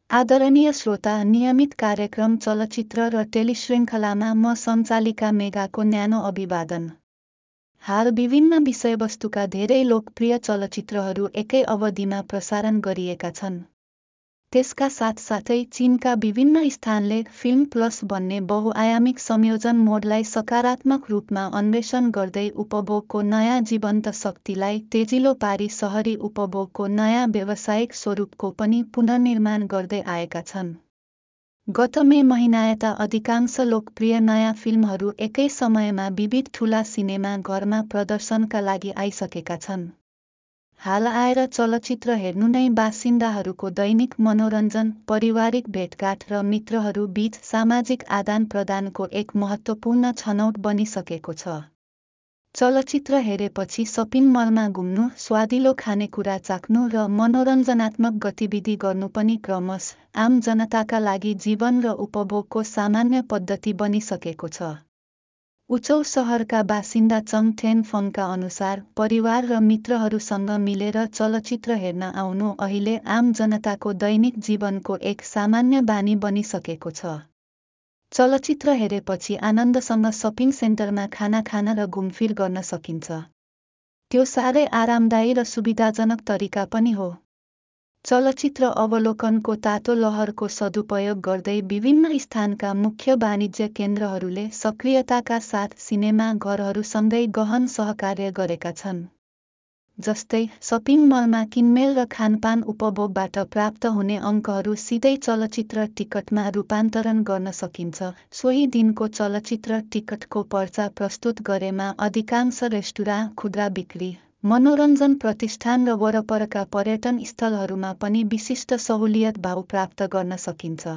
आदरणीय श्रोता, नियमित कार्यक्रम चलचित्र र टेलिश्रृङ्खलामा म सञ्चालिका मेघाको न्यानो अभिवादन। हाल विभिन्न विषयवस्तुका धेरै लोकप्रिय चलचित्रहरू एकै अवधिमा प्रसारण गरिएका छन्। त्यसका साथसाथै चीनका विभिन्न स्थानले फिल्म प्लस भन्ने बहुआयामिक संयोजन मोडलाई सकारात्मक रूपमा अन्वेषण गर्दै उपभोगको नयाँ जीवन्त शक्तिलाई तेजिलो पारी सहरी उपभोगको नयाँ व्यावसायिक स्वरूपको पनि पुनर्निर्माण गर्दै आएका छन्। गत मे महिनायता अधिकांश लोकप्रिय नयाँ फिल्महरू एकै समयमा विविध ठूला सिनेमा घरमा प्रदर्शनका लागि आइसकेका छन्। हाल आएर चलचित्र हेर्नु नै बासिन्दाहरूको दैनिक मनोरञ्जन, पारिवारिक भेटघाट र मित्रहरू बीच सामाजिक आदान-प्रदानको एक महत्त्वपूर्ण छनौट बनिसकेको छ। चलचित्र हेरेपछि सपिङ मलमा घुम्नु, स्वादिलो खानेकुरा चाख्नु र मनोरञ्जनात्मक गतिविधि गर्नु पनि क्रमशः आम जनताका लागि जीवन र उपभोगको सामान्य पद्धति बनिसकेको छ। उचौ सहरका बासिन्दा चङ ठेन फङका अनुसार परिवार र मित्रहरूसँग मिलेर चलचित्र हेर्न आउनु अहिले आम जनताको दैनिक जीवनको एक सामान्य बानी बनिसकेको छ। चलचित्र हेरेपछि आनन्दसँग सपिङ सेन्टरमा खाना खान र घुमफिर गर्न सकिन्छ। त्यो साह्रै आरामदायी र सुविधाजनक तरिका पनि हो। चलचित्र अवलोकनको तातो लहरको सदुपयोग गर्दै विभिन्न स्थानका मुख्य वाणिज्य केन्द्रहरूले सक्रियताका साथ सिनेमा घरहरूसँगै गहन सहकार्य गरेका छन्। जस्तै सपिङ मलमा किनमेल र खानपान उपभोगबाट प्राप्त हुने अङ्कहरू सिधै चलचित्र टिकटमा रूपान्तरण गर्न सकिन्छ। सोही दिनको चलचित्र टिकटको पर्चा प्रस्तुत गरेमा अधिकांश रेस्टुराँ, खुद्रा बिक्री, मनोरञ्जन प्रतिष्ठान र वरपरका पर्यटन स्थलहरूमा पनि विशिष्ट सहुलियत भाउ प्राप्त गर्न सकिन्छ।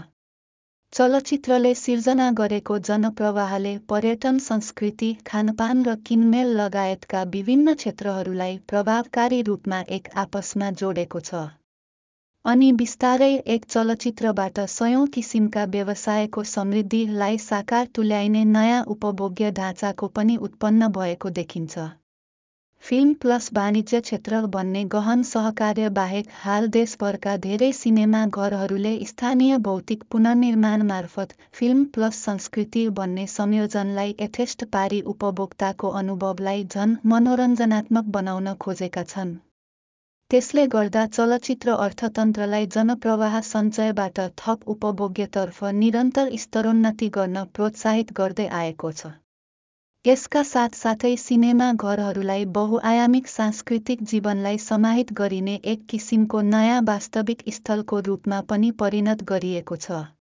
चलचित्रले सिर्जना गरेको जनप्रवाहले पर्यटन, संस्कृति, खानपान र किनमेल लगायतका विभिन्न क्षेत्रहरूलाई प्रभावकारी रूपमा एक आपसमा जोडेको छ। अनि बिस्तारै एक चलचित्रबाट सयौं किसिमका व्यवसायको समृद्धिलाई साकार तुल्याइने नयाँ उपभोग्य ढाँचाको पनि उत्पन्न भएको देखिन्छ। फिल्म प्लस वाणिज्य क्षेत्र भन्ने गहन सहकार्य बाहेक हाल देशभरका धेरै सिनेमा घरहरूले स्थानीय भौतिक पुनर्निर्माण मार्फत फिल्म प्लस संस्कृति भन्ने संयोजनलाई यथेष्ट पारी उपभोक्ताको अनुभवलाई झन मनोरञ्जनात्मक बनाउन खोजेका छन्। त्यसले गर्दा चलचित्र अर्थतन्त्रलाई जनप्रवाह सञ्चयबाट थप उपभोग्यतर्फ निरन्तर स्तरोन्नति गर्न प्रोत्साहित गर्दै आएको छ। यसका साथसाथै सिनेमा घरहरूलाई बहुआयामिक सांस्कृतिक जीवनलाई समाहित गरिने एक किसिमको नयाँ वास्तविक स्थलको रूपमा पनि परिणत गरिएको छ।